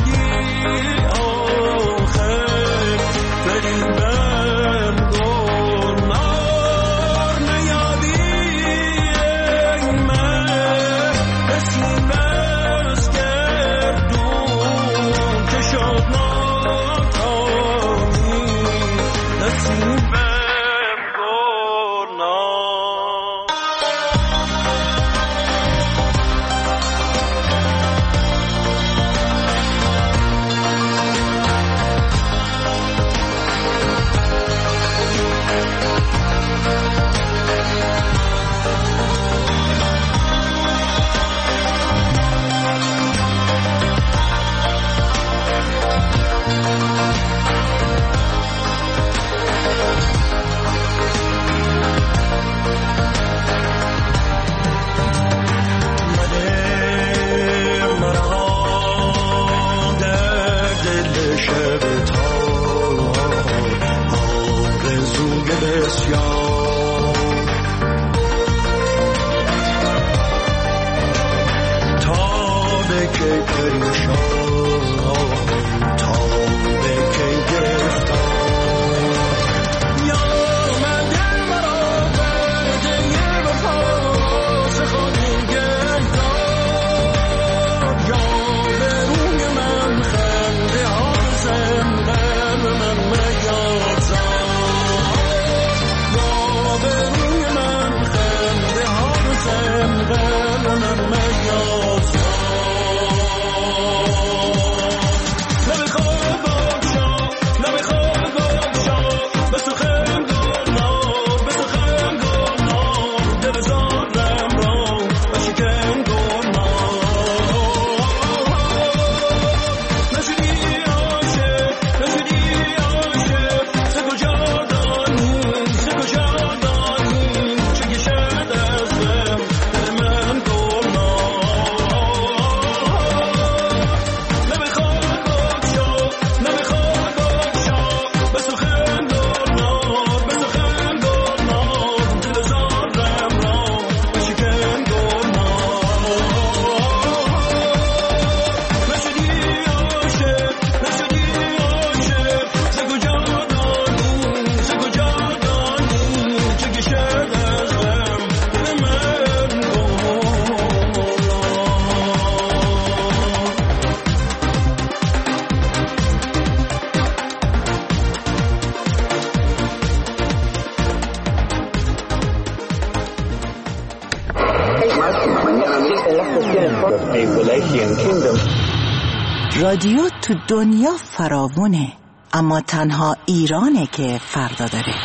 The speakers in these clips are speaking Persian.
رادیو تو دنیا فراوونه، اما تنها ایرانه که فردا داره.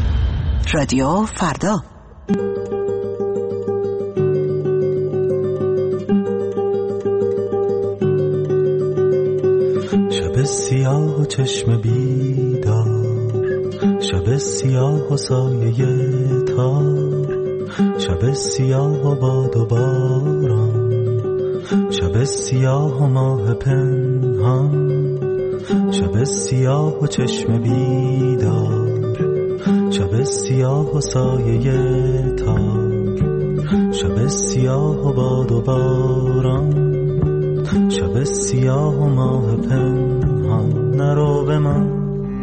رادیو فردا. شب سیاه و چشم بیدار، شب سیاه و سایه تار، شب سیاه و باد و باران، شب سیاه و ماه پنهان، شب سیاه و چشم بیدار، شب سیاه و سایه تار، شب سیاه و باد و باران، شب سیاه و ماه پنهان. نرو به من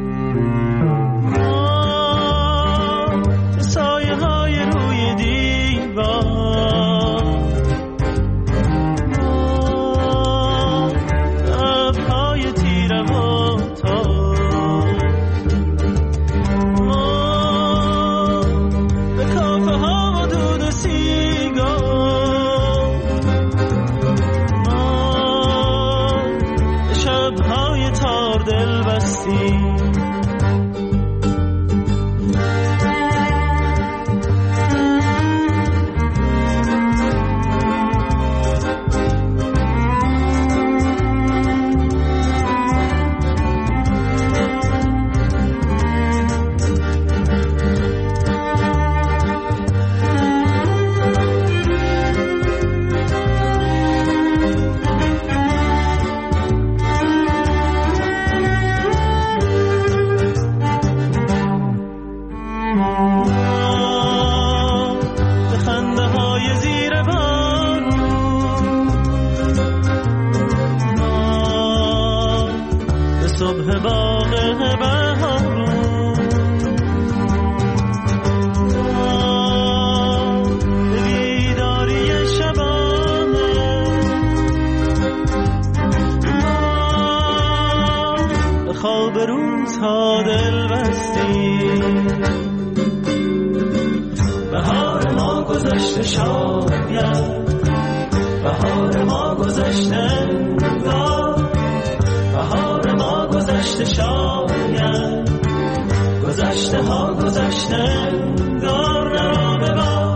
سایه های روی دیوار، لبهای تیره و تار، به کافه ها و دود و سیگار، به شبهای تار دل بستی. صبح باغ بهارون بیداری شبانه به خواب روزها دل بستیم بهار ما گذشته شاید بهار ما گذشته انگار بهار ما گذشته شاید گذشته ها گذشته انگار نرا ببار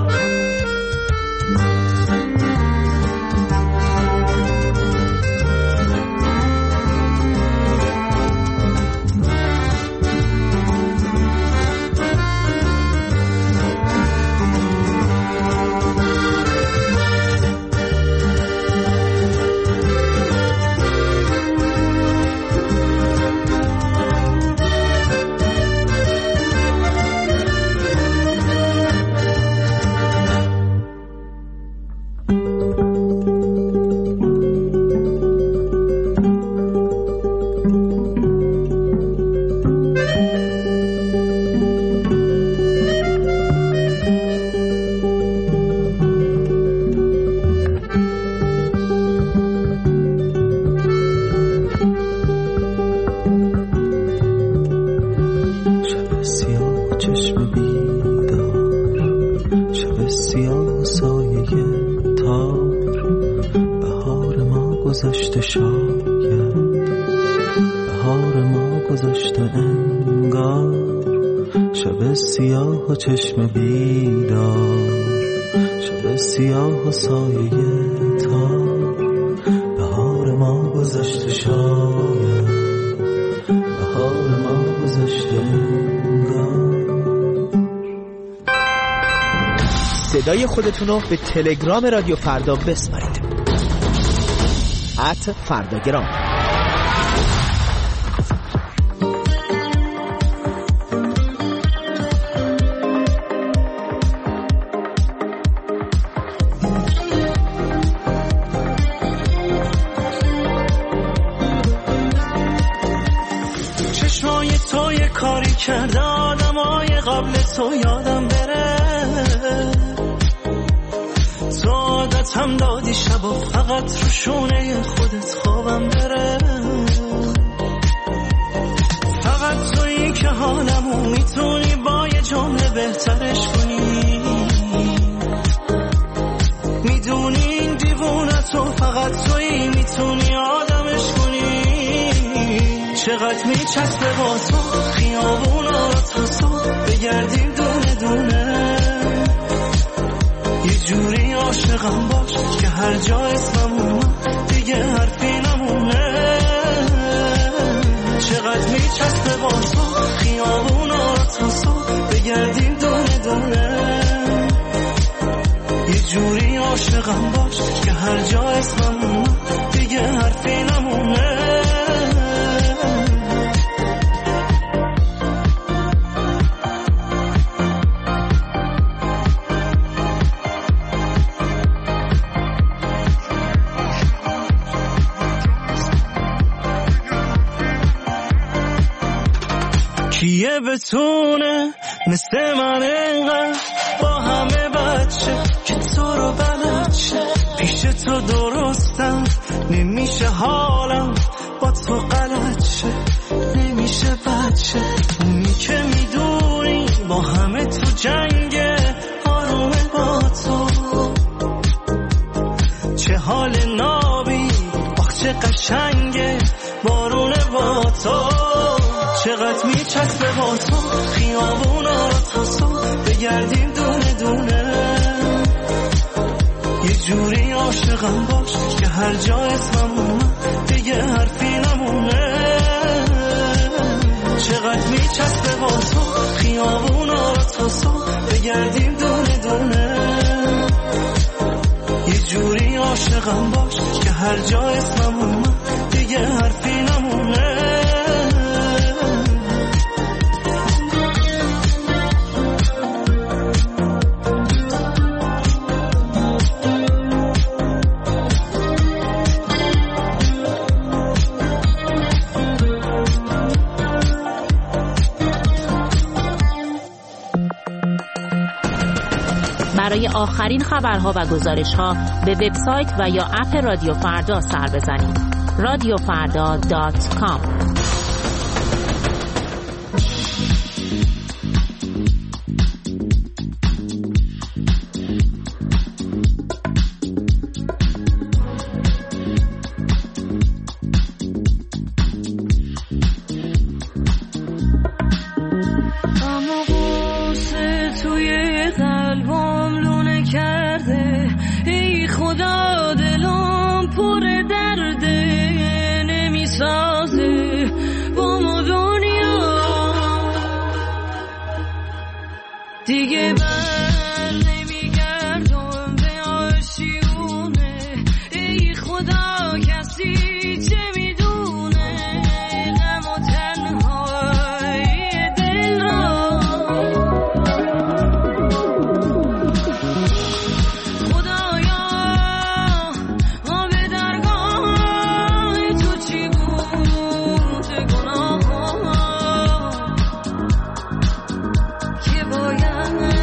گذشته شاید بهار ما گذشته انگار شب سیاه و چشم بیدار شب سیاه و سایه تار بهار ما گذشته شاید بهار ما گذشته انگار. صدای خودتون رو به تلگرام رادیو فردا بسپارید @فرداگرام. چشمای تو یه کاری کرده آدمای قبل تو یادم بره تو عادت هم دادی شب و فقط رو شونه خودت خوابم بره فقط تویی که حالمو میتونی با یه جمله بهترش کنی میدونی این دیوونه تو فقط تویی میتونی آدمش کنی چقدر میچسبه با تو خیابونا رو تا صبح بگردیم دونه دونه یه جوری عاشقم باش که هر جا اسممون دیگه حرفی نمونه چقدر میچسبه با تو خیابونا رو تا صبح بگردیم دونه دونه یه جوری عاشقم باش که هر جا اسممون دیگه حرفی نمونه کیه بتونه مثل من اینقدر با همه بچه که تو رو بلد شه پیش تو درستم نمیشه حالم با تو غلط شه نمیشه بچه اونی که میدونی با همه تو جنگه آرومه با تو چه حال نابی آخ چه قشنگه بارونه با تو چقدر میچسبه با تو خیابونا رو تا صبح بگردیم دونه دونه یه جوری عاشقم باش که هر جا اسممون دیگه حرفی نمونه چقدر میچسبه با تو خیابونا رو تا صبح بگردیم دونه دونه یه جوری عاشقم باش که هر جا اسممون دیگه حرفی نمونه برای آخرین خبرها و گزارش‌ها به وبسایت و یا اپ رادیو فردا سر بزنید. radiofarda.com. دیگه بر نمیگردم به آشیونه، ای خدا کسی چه میدونه غم و تنهایی دل را. خدایا آب درگاه تو چی بود گناه که باید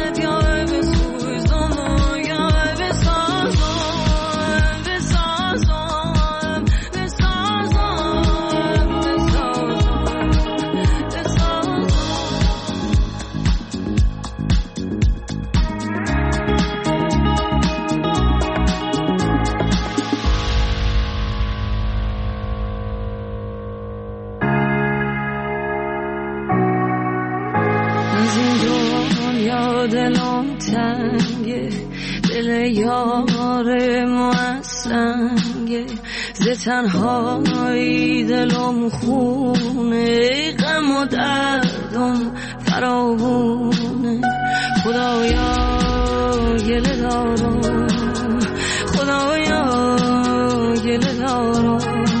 دلم تنگه، دل یار موسنگه، ز تنهایی دلم خونه، غم و دردم فراوونه. خدایا گله دارم، خدایا گله دارم،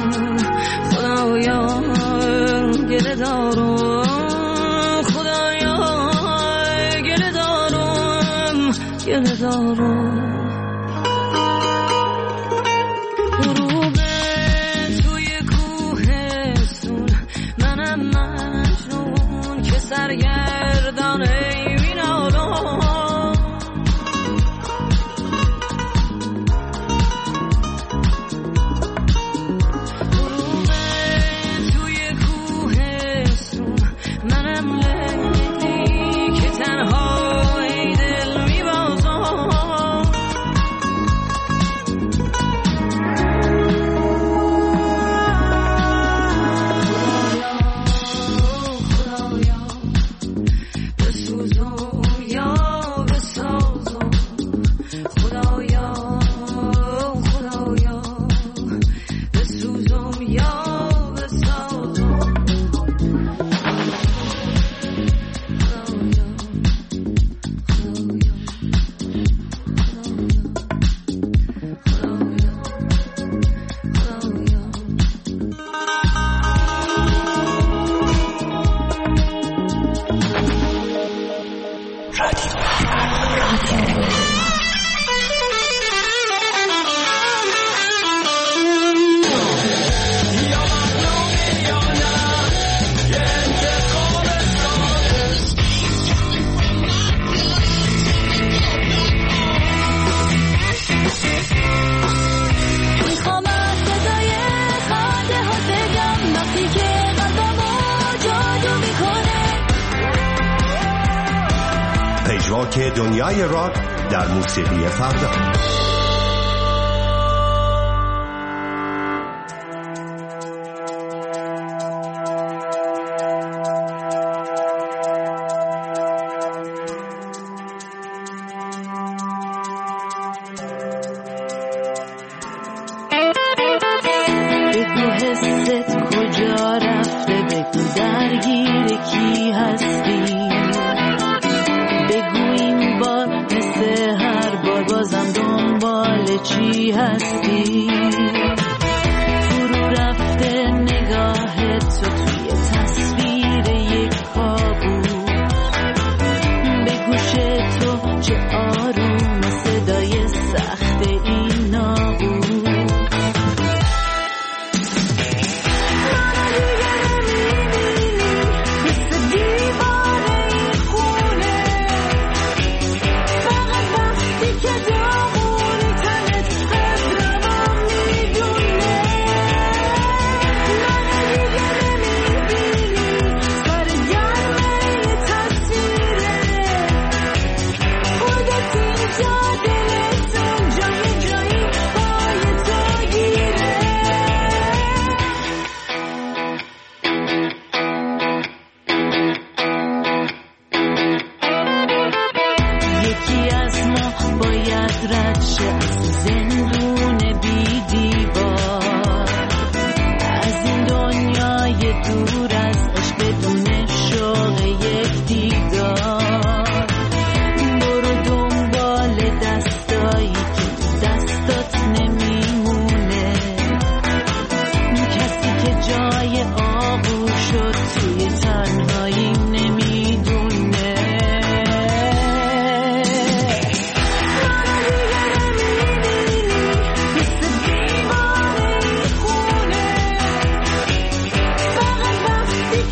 خدایا گله دارم، گله دارم. غروب توی کوهستون، منم مجنون که سرگردانه مینالم. غروب توی کوهستون، منم لیلی که تنها که دنیای راک در موسیقی فردا. بگو حست کجا رفته، بگو درگیر کی هستی، بگو این بار مثل هر بار بازم دنبال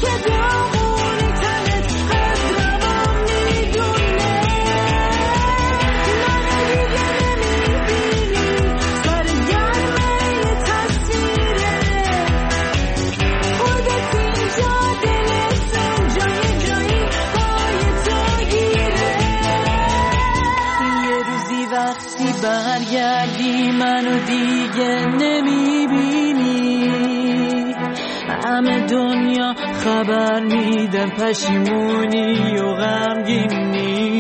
برگردی منو دیگه نمیبینی، همه دنیا خبر میدن پشیمونی و غمگینی،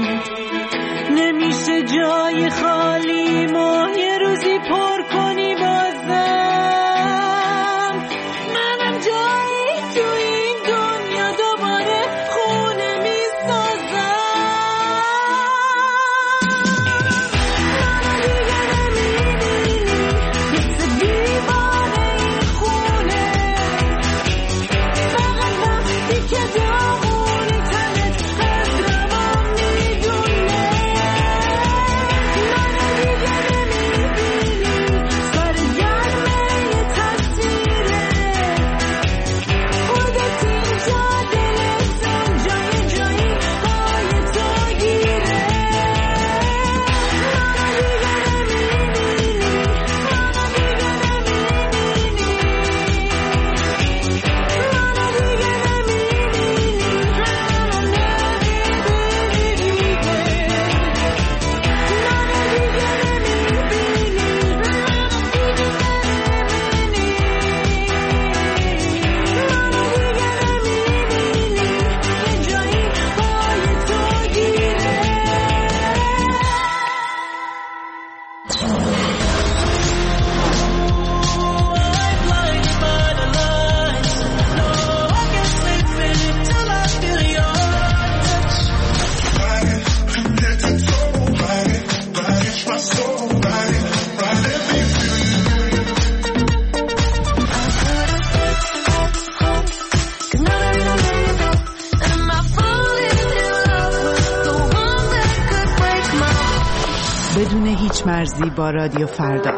نمیشه جای خالی ما یه روزی پر کنی بازم، منم جایی تو این دنیا دوباره خونه میسازم. بدون هیچ مرزی با رادیو فردا.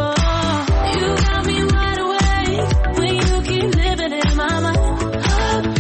You got me wide awake when you keep living in my mind.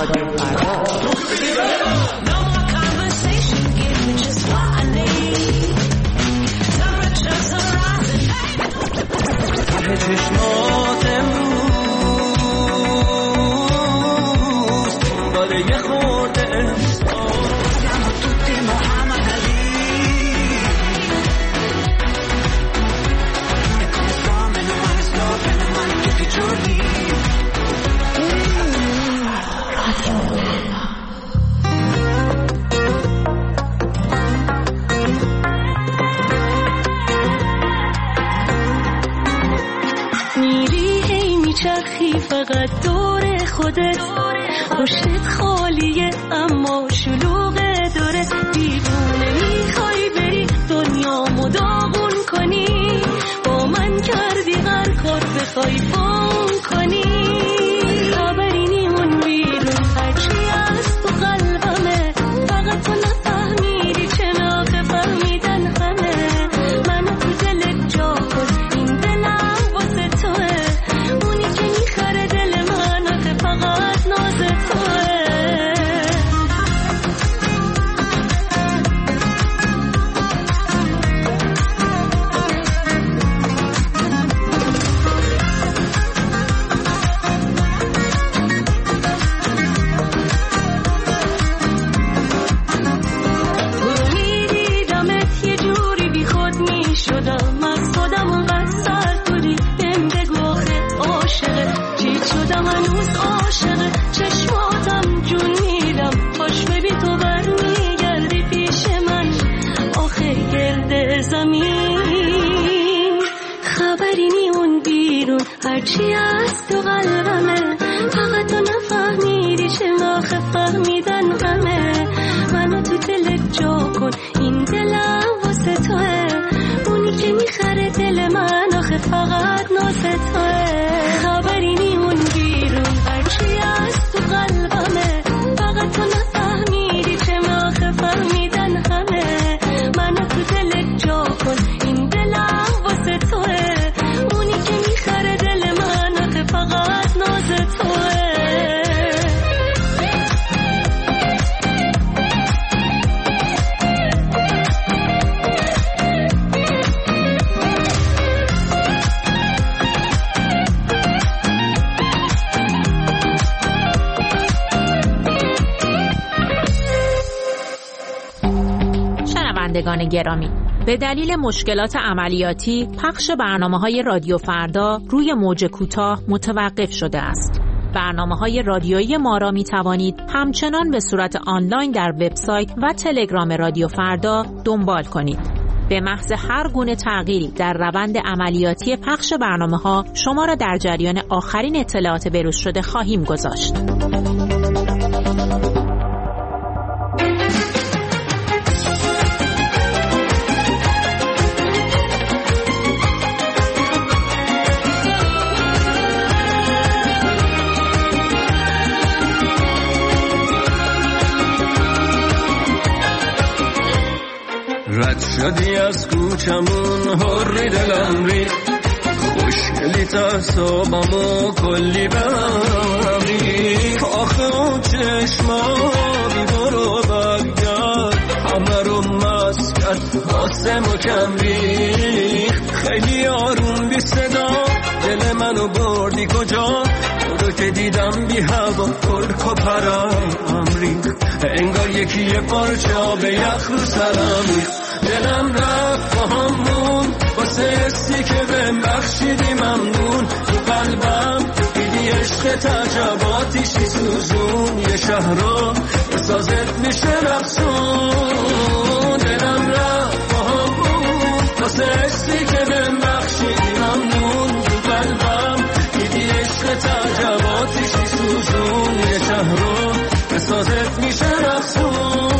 رادیو فردا. چشمات امروز داره یه خورده چرخی فقط دور خودت، پشتت خالیه اما شلوغه دوره، دیوونه میخوای بری دنیامو داغون کنی، با من کردی هر کار بخوای فون کنی، خبری نیمون بیرون هرچی از تو قلبمه، فقط تو نفهمیدی چه ناخه فهمیدن همه، منو تو دلت جا کن این دلم واسه توه، هرچی از تو قلبمه، فقط تو نفهمیدی چه ناخه فهمیدن همه، منو تو دلت جا کن این دلم واسه توه، اونی که میخره دل من آخه فقط نازه توه، خبری نیمون بیرون هرچی از تو قلبمه، فقط تو نفهمیدی چه ناخه فهمیدن همه، منو تو دلت جا کن این دلم واسه توه، اونی که میخره دل من آخه فقط نازه توه. شنوندگان گرامی، به دلیل مشکلات عملیاتی پخش برنامه‌های رادیو فردا روی موج کوتاه متوقف شده است. برنامه‌های رادیویی ما را می‌توانید همچنان به صورت آنلاین در وبسایت و تلگرام رادیو فردا دنبال کنید. به محض هر گونه تغییری در روند عملیاتی پخش برنامه‌ها شما را در جریان آخرین اطلاعات بروز شده خواهیم گذاشت. رد شدی از کوچمون هری دلم ری، خوشگلی تصابمو کلی بهمی، آخه اون چشمانی برو برگرد همه رو مست کرد آسمو کم ریخ، خیلی آروم بی صدا دل منو بردی کجا، تو رو که دیدم بی هوا پرک و پرم ریخ، انگار یکی یه پارچه به یخ رو سرم ریخ، دلم رفت با همون واسه حسی که بهم بخشیدی ممنون، تو قلبم دیدی عشق تجرباتیشی سوزون، یه شهر رو بسازت میشه رقصون، دلم رفت با همون واسه حسی که بهم بخشیدی ممنون، تو قلبم دیدی عشق تجرباتیشی سوزون، یه شهر رو بسازت میشه رقصون.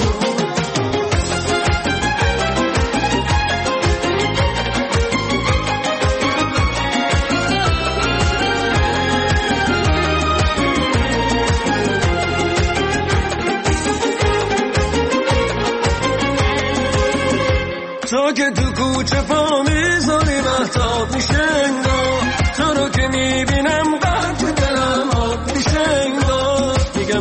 تو که تو کوچه پا میذاری محتاب میشه انگار، تو رو که میبینم قلب دلم آب میشه انگار، میگم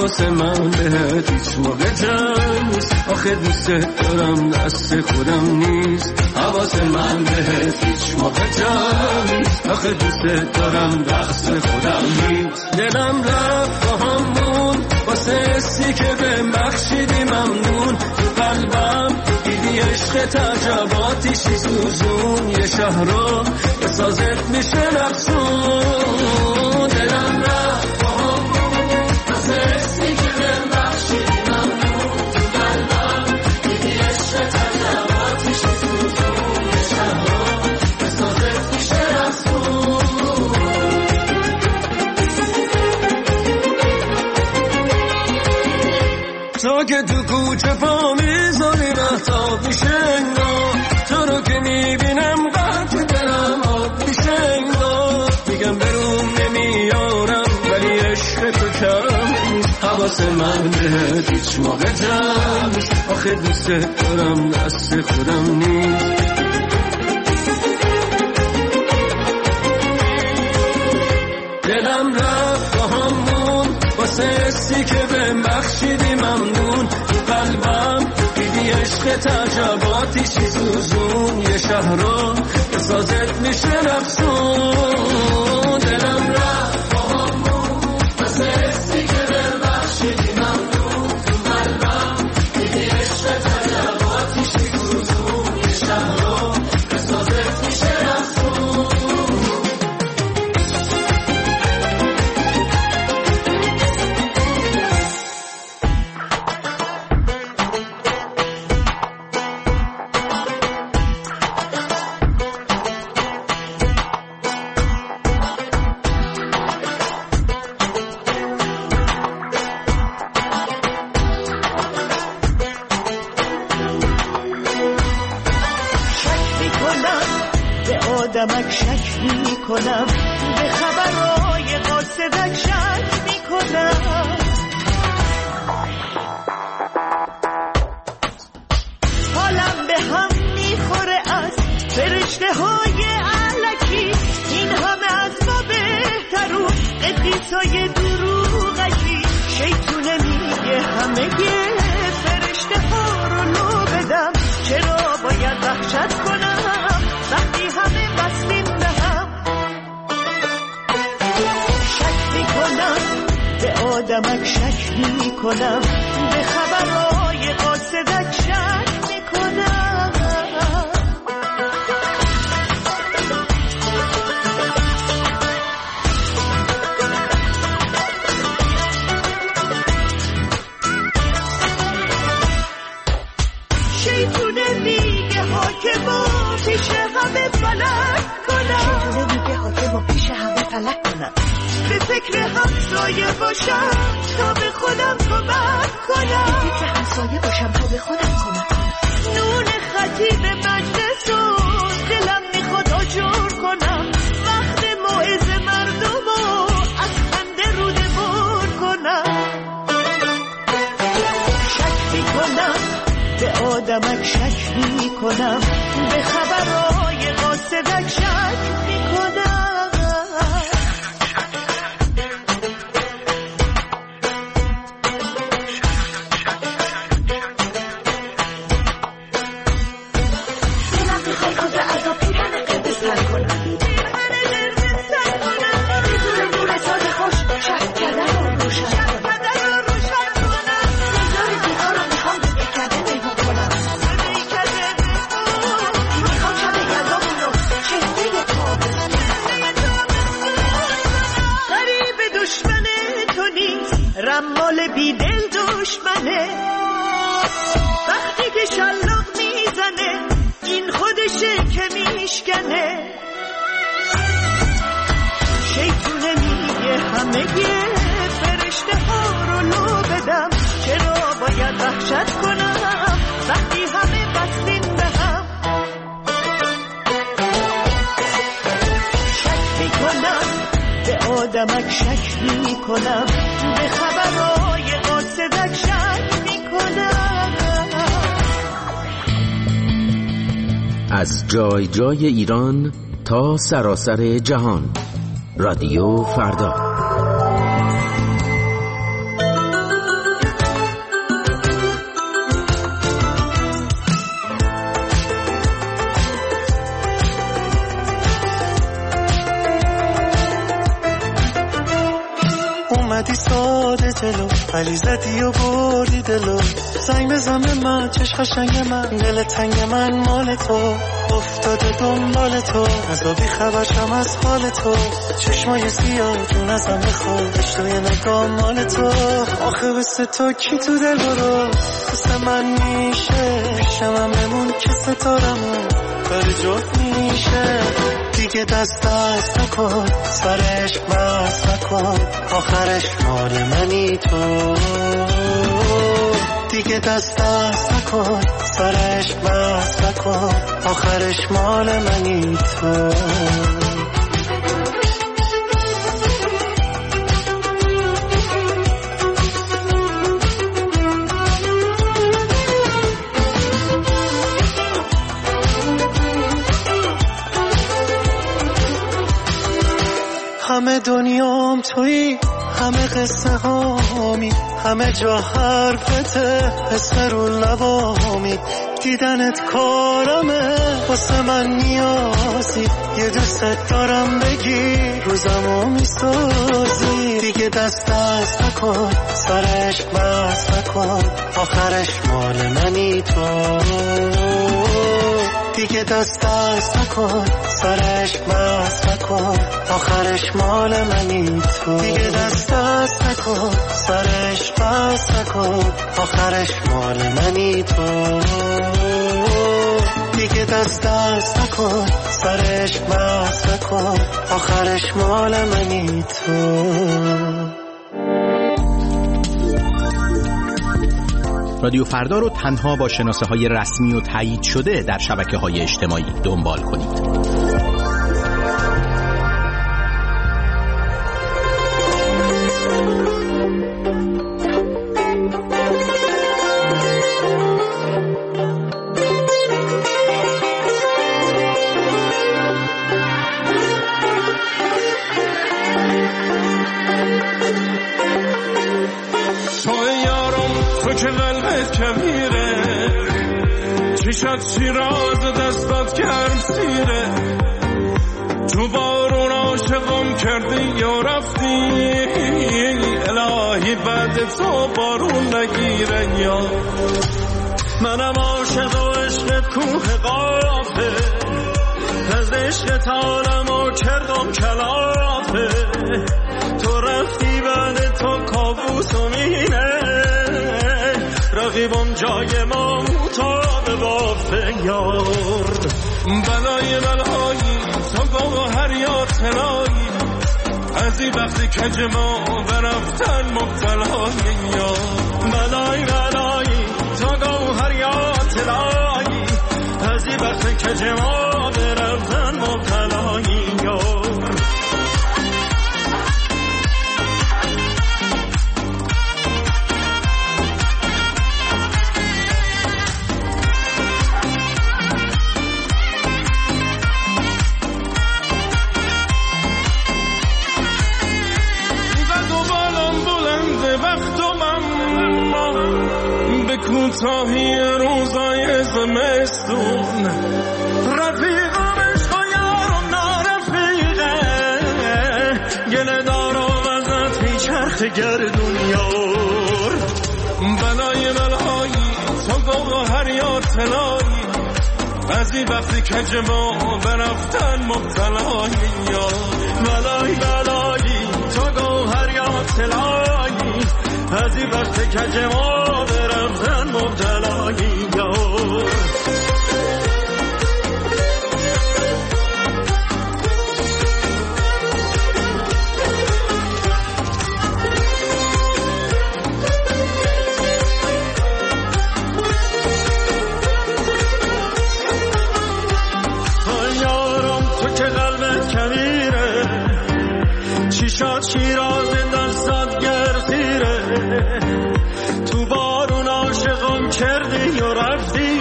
حواس من بهت هیچ موقع جمع نیست. آخه دوست دارم دست خودم نیست. حواس من بهت هیچ موقع جمع نیست. آخه دوست دارم دست خودم نیست. دلم رفت با همون واسه حسی که به بخشیدی ممنون. تو قلبم دیدی عشق تجرباتیشی سوزون. یه شهر رو به سازت میشه نفسون. دلم رفت با همون واسه حسی که به بخشیدی ممنون. تو قلبم دیدی عشق تجرباتیشی سوزون. یه شهر رو به سازت میشه نفسون. تو که تو کوچه پا میذاری محتاب میشه انگار. تو رو که میبینم قطع دلم آب میشه انگار. میگم بروم نمیارم ولی عشق تو کم نیست. حواس من بهت هیچ موقع جمع نیست. آخه دوست دارم دست خودم نیست. دلم رفت با همون واسه حسی که به بخشیدی ممنون. تو قلبم دیدی عشق تجرباتیشی سوزون. یه شهر رو به سازت میشه نفسون. دلم رفت با همون واسه حسی که به بخشیدی ممنون. تو قلبم دیدی عشق تجرباتیشی سوزون. یه شهر رو به سازت میشه نفسون. آدمک شک می کنم. به خبرهای قاصدک شک می کنم. حالم به هم می خوره از فرشته های علکی. این همه از ما بهترون قدیسای دروغکی. شیطونه میگه همه فرشته ها رو لو بدم. چرا باید وحشت کنم وقتی همه بسلیم به هم. شک می کنم به آدمک شک می کنم. به خبرهای قاصدک شک می کنم. شیطونه میگه حاکما پیش همه فلک کنم. شیطونه میگه حاکما پیش همه فلک کنم. به فکر همسایه باشم تا به خودم کمک کنم. به فکر همسایه باشم تا به خودم کمک کنم. نون خطیب مجلس و دلم میخواد آجر کنم. وقت موعظه مردم و از خنده روده بر کنم. شک میکنم به آدمک شک میکنم. به خبرهای قاصدک شک میکنم. رمال بی دل دشمنه. وقتی که شلاق میزنه این خودشه که میشکنه. شیطونه میگه همه فرشته ها رو لو بدم. چرا باید وحشت کنم وقتی همه بستیم به هم. شک میکنم به آدمک شک میکنم. به خبرهای قاصدک شک میکنم. از جای جای ایران تا سراسر جهان. رادیو فردا. جلو ولی زدی و بردی دلو زنگ بزن به من چشم قشنگ من دل تنگ من مال تو افتاده دنبال تو از بی خبرشم از حال تو چشمای سیاه جون ازم بخواد اشتوی نگاه مال تو آخه بسه تو کی تو دل برو بسه من میشه پیشم هم بمون که ستارمون داره جد میشه دیگه دست نکن سرش بس نکن آخرش مال منی تو دیگه دست نکن سرش بس نکن آخرش مال منی تو همه دنیام تویی همه قصه هامی همه جا حرفته حس رو لبامی دیدنت کارمه واسه من نیازی یه دوست دارم بگی روزمو میسازی دیگه دست نکن سرش بس نکن آخرش مال منی تو دیگه دست نکن سرش بس نکن آخرش مال منی تو دیگه دست نکن سرش بس نکن آخرش مال منی تو دیگه دست نکن سرش بس نکن آخرش مال منی تو رادیو فردا رو تنها با شناسه های رسمی و تایید شده در شبکه های اجتماعی دنبال کنید. شیراز دستات کرد سیره تو بارون عاشقم کردی یا رفتی الهی بعد تو بارون نگیره یا منم عاشق و عشقت کوه قافه از عشقت عالمو کردم کلافه تو رفتی بعد تو کابوس و مینه رقیبم جای ما مطابق بافه یار بلای بلایی تا گوهر یا تلایی از این وقتی کج ما برفتن مبتلای یار بلای بلایی تا گوهر یا تلایی از این وقتی کج ما برفتن مبتلای یار کوتاهی روزای زمستون رفیقم عشق و یارم نارفیقه گله دارم ازت میچرخ گردون یار بلای بلایی تا گوهر یا تلایی از این وقتی کج ما برفتن مبتلای یار بلای بلایی تا گوهر یا تلایی از این وقتی کج ما برفتن مبتلایی یار یارم تو که قلبت کبیره چی شد شیراز دستات گرسیره تو بارون عاشقم کردی و رفتی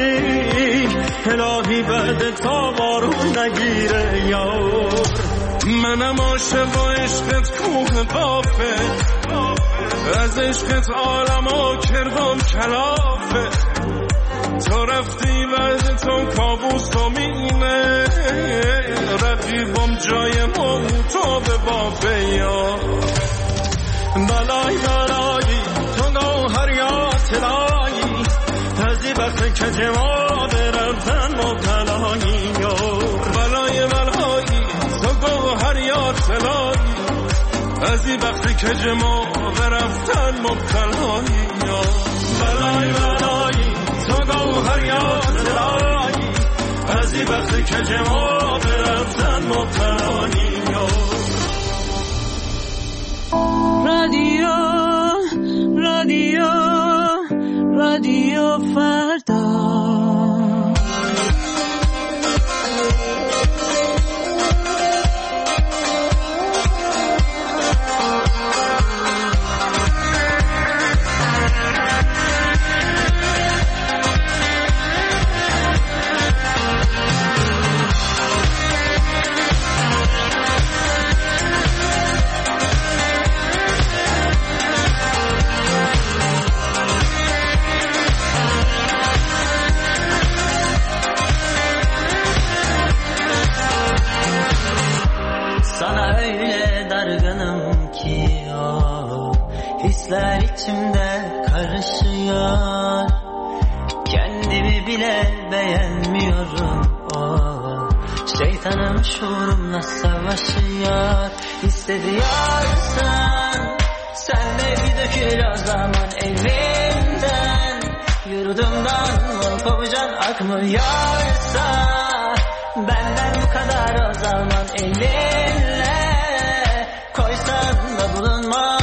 الهی بعد تا بارون نگیره یار منم عاشق و عشقت کوه قافه از عشقت عالمو کردم کلافه تو رفتی بعد تو کابوس و مینه رقیبم جای ما تو به بافه یا بلای بلای کج ما برفتن مبتلایی بلای بلایی تو گوهر یار سلایی از این وقتی کج ما برفتن مبتلایی بلای بلایی تو گوهر یار سلایی از این وقتی کج ما برفتن مبتلایی رادیو رادیو رادیو فردا Hisler içimde karışıyor, kendimi bile beğenmiyorum. Şeytanım şuurumla savaşıyor. Hissediyorsan sen de bir dökül o zaman evimden. Yurdumdan mı kovacaksın akmıyorsa benden bu kadar o zaman elinle koysan da bulunmam.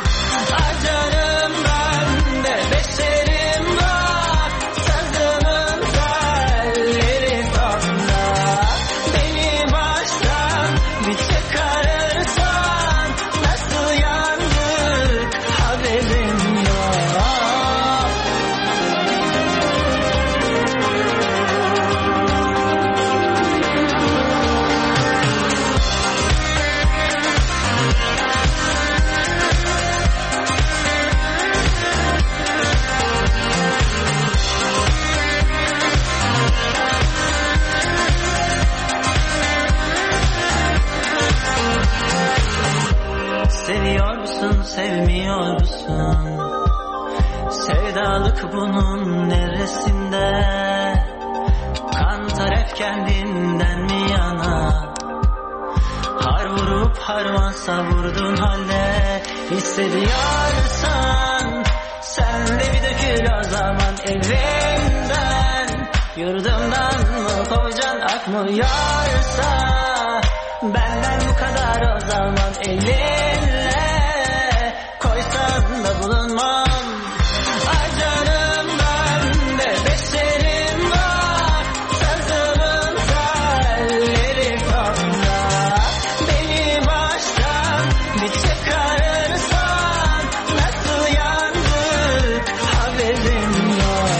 Sevmiyor musun? Sevdalık bunun neresinde? Kan taraf kendinden mi yana? Har vurup harman savurdun halde. Hissediyorsan sen de bir dökül o zaman evimden. Yurdumdan mı kovacaksın akmıyorsa benden bu kadar o zaman elinle koysan da bulunmam. Ay canım bende beşerim var, sazımın telleri fazla. Beni baştan bir çıkarırsan nasıl yandık haberim yok.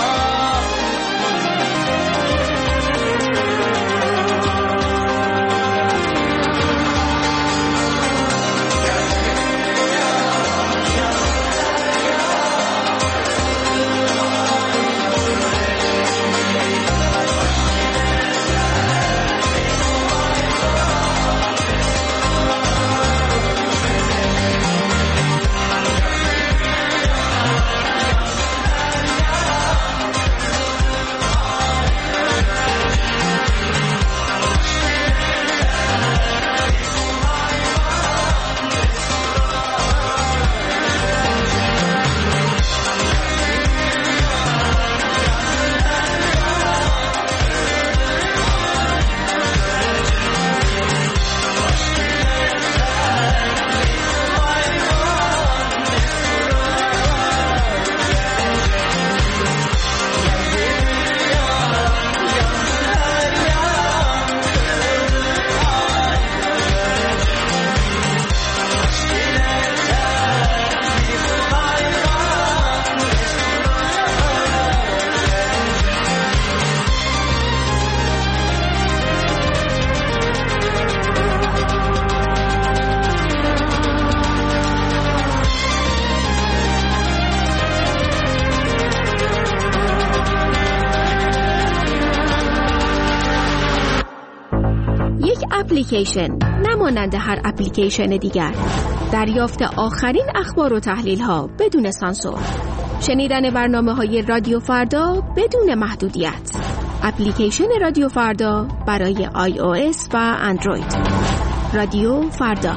اپلیکیشن نمانند هر اپلیکیشن دیگر. دریافت آخرین اخبار و تحلیل ها بدون سانسور. شنیدن برنامه‌های رادیو فردا بدون محدودیت. اپلیکیشن رادیو فردا برای iOS و اندروید. رادیو فردا.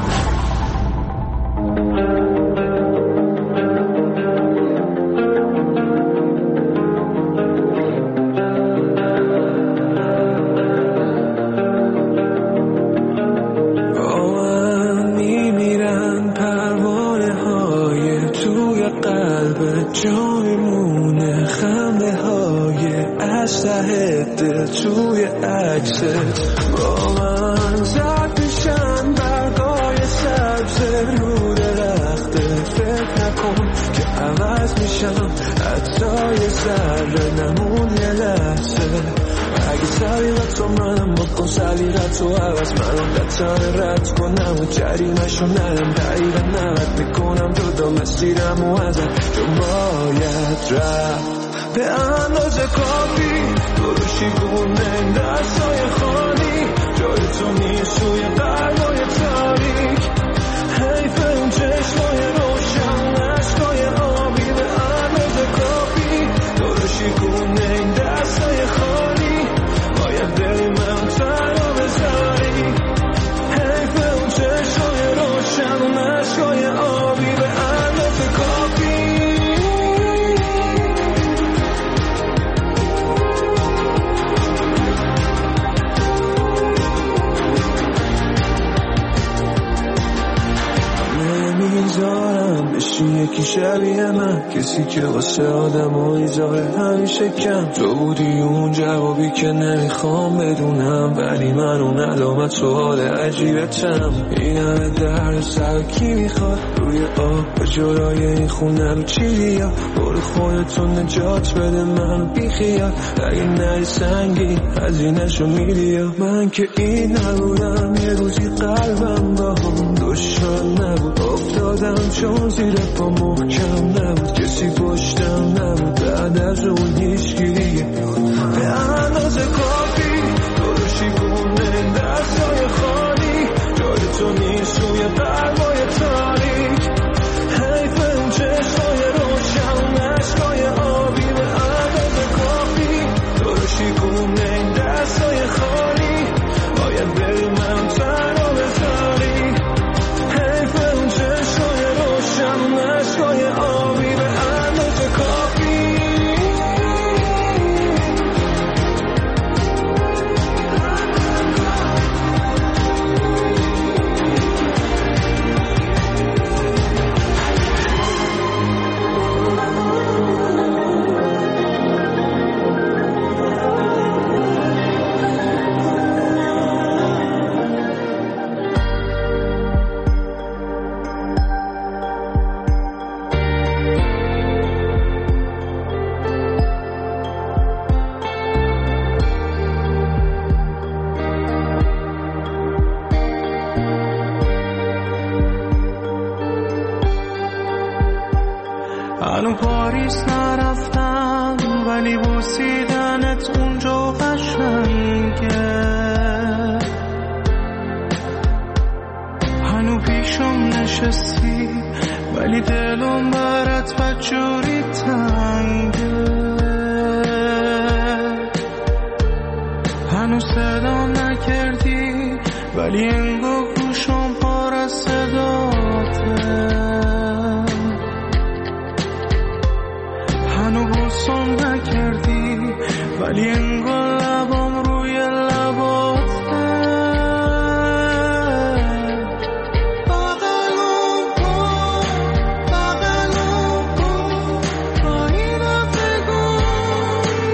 توی عکست با من زد میشن برگای سبز رو درخته. فکر نکن که عوض میشم حتی یه ذره نمون یه لحظه. اگه سلیقت رو منم بکن سلیقت رو عوض منم بتانه رد کنم و جریمشو ندم دقیقا نوت میکنم جدا مسیرم و ازت چون باید رفت به اندازه کافی دروشی گونه دستای خالی جای تو نیست توی قلبای تاریک. حیف اون چشمای روشن عشقای آبی به اندازه کافی دروشی گونه دستای خالی باید بری من تنها بذاری. حیف اون چشمای روشن عشقای آبی به اندازه کافی. نمیذارم بشی یکی شبیه من، کسی که واسه آدمایی ظاهر همیشه کم. تو بودی اون جوابی که نمیخوام بدونم، ولی من اون علامت سوال عجیبتم. این همه درد سر کی میخواد روی آب به جلوی این خونه رو چی بیا؟ برو خودتون نجات بده من بیخیال. اگه نری سنگی هزینه‌شو میدی. من که این نبودم یه روزی قلبم با هم دشمن نبود. افتادم چون زیر پا محکم نبود، کسی پشتم نبود. بعد از اون هیچکی دیگه به اندازه کافی دروشی گونه دستای خالی جای تو نیست توی قلبای تاریک. حیف اون چشمای روشن عشقای آبی به اندازه کافی دروشی گونه دستای خالی باید بری من تنها بذاری. حیف اون چشمای روشن عشقای آبی به اندازه کافی. هنو پاریس نرفتم ولی بوسیدنت اونجا قشنگه. هنو پیشم نشستی ولی دلم برات بدجوری تنگه. هنو صدا نکردی ولی انگار گوشم پر از صداته. هنو بوسم نکردی ولی انگار لبام روی لباته. بغلم کن تا این دفعه گم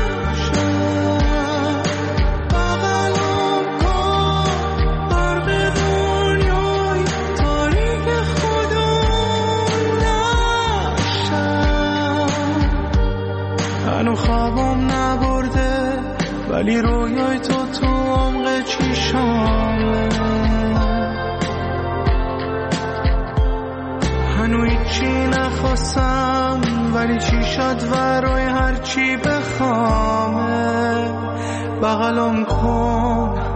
نشم. بغلم کن برق دنیای تاریک خدا نشم. هنو خوابم نبرده ولی رویای تو عمق چشامه. هنو هیچی نخواستم ولی چی شد ورای هرچی بخوامه. بغلم کن